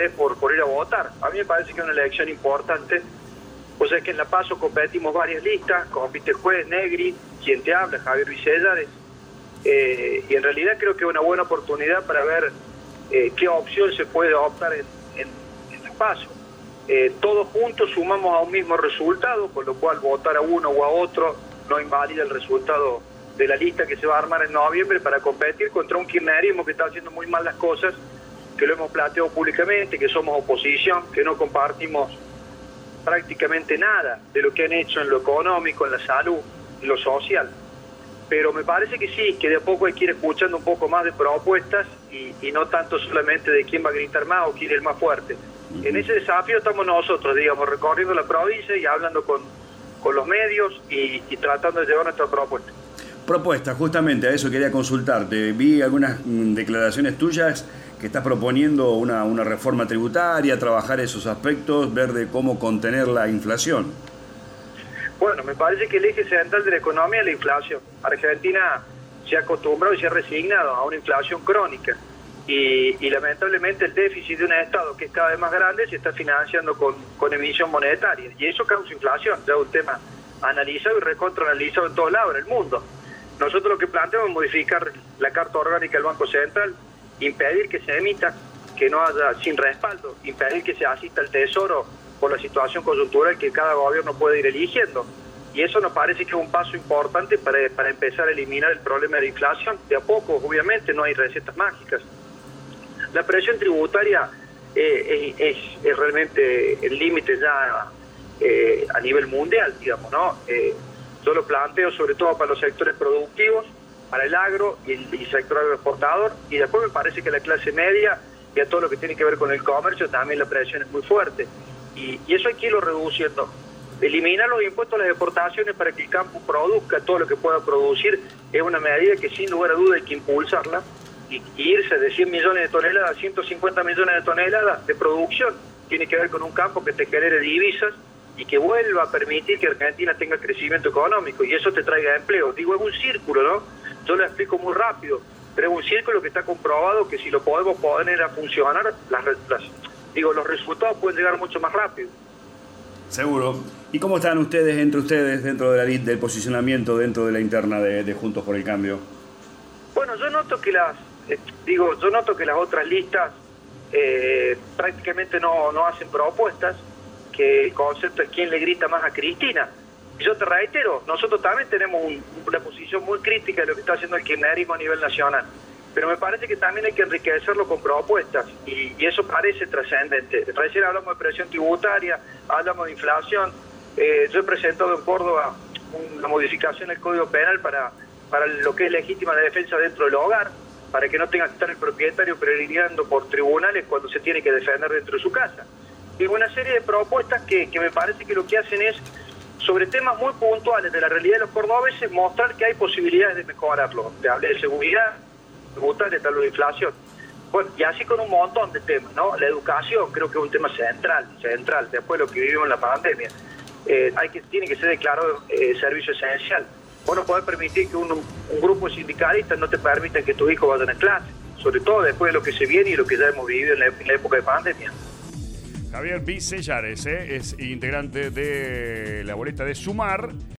interés por ir a votar. A mí me parece que es una elección importante. O sea que en La Paso competimos varias listas, compite el juez Negri, quien te habla, Javier Vicellares, y en realidad creo que es una buena oportunidad para ver qué opción se puede optar en La Paso. Todos juntos sumamos a un mismo resultado, con lo cual votar a uno o a otro no invalida el resultado de la lista que se va a armar en noviembre para competir contra un kirchnerismo que está haciendo muy mal las cosas, que lo hemos planteado públicamente, que somos oposición, que no compartimos prácticamente nada de lo que han hecho en lo económico, en la salud, en lo social. Pero me parece que sí, que de a poco hay que ir escuchando un poco más de propuestas y no tanto solamente de quién va a gritar más o quién es el más fuerte. En ese desafío estamos nosotros, digamos, recorriendo la provincia y hablando con los medios y tratando de llevar nuestra propuesta. Propuesta, justamente a eso quería consultarte. Vi algunas declaraciones tuyas que estás proponiendo una reforma tributaria, trabajar esos aspectos, ver de cómo contener la inflación. Bueno, me parece que el eje central de la economía es la inflación. Argentina se ha acostumbrado y se ha resignado a una inflación crónica y lamentablemente el déficit de un Estado que es cada vez más grande se está financiando con emisión monetaria y eso causa inflación. Ya es un tema analizado y recontraanalizado en todos lados, en el mundo. Nosotros lo que planteamos es modificar la Carta Orgánica del Banco Central, impedir que se emita, que no haya sin respaldo, impedir que se asista al Tesoro por la situación coyuntural que cada gobierno puede ir eligiendo. Y eso nos parece que es un paso importante para empezar a eliminar el problema de la inflación. De a poco, obviamente, no hay recetas mágicas. La presión tributaria es realmente el límite ya a nivel mundial, digamos, ¿no? Yo lo planteo sobre todo para los sectores productivos, para el agro y el sector agroexportador, y después me parece que la clase media y a todo lo que tiene que ver con el comercio también la presión es muy fuerte. Y eso hay que irlo reduciendo. Eliminar los impuestos a las exportaciones para que el campo produzca todo lo que pueda producir es una medida que sin lugar a duda hay que impulsarla y irse de 100 millones de toneladas a 150 millones de toneladas de producción. Tiene que ver con un campo que te genere divisas y que vuelva a permitir que Argentina tenga crecimiento económico y eso te traiga empleo. Digo, es un círculo, ¿no? Yo lo explico muy rápido, pero es un círculo que está comprobado que si lo podemos poner a funcionar, los resultados pueden llegar mucho más rápido. Seguro. ¿Y cómo están ustedes, entre ustedes, dentro de del posicionamiento, dentro de la interna de Juntos por el Cambio? Bueno, yo noto que las otras listas prácticamente no hacen propuestas, que el concepto es quién le grita más a Cristina. Y yo te reitero, nosotros también tenemos una posición muy crítica de lo que está haciendo el kirchnerismo a nivel nacional, pero me parece que también hay que enriquecerlo con propuestas y eso parece trascendente. Recién hablamos de presión tributaria, hablamos de inflación. Yo he presentado en Córdoba una modificación del Código Penal para lo que es legítima defensa dentro del hogar, para que no tenga que estar el propietario peregrinando por tribunales cuando se tiene que defender dentro de su casa. Y una serie de propuestas que me parece que lo que hacen es, sobre temas muy puntuales de la realidad de los cordobeses, mostrar que hay posibilidades de mejorarlo. Te hablé de seguridad, tributaria, te hablo de inflación. Bueno, y así con un montón de temas, ¿no? La educación creo que es un tema central, después de lo que vivimos en la pandemia. Tiene que ser declarado servicio esencial. Vos no podés permitir que un grupo de sindicalistas no te permita que tus hijos vayan a clase, sobre todo después de lo que se viene y lo que ya hemos vivido en la época de pandemia. Javier Vicellares es integrante de la boleta de Sumar.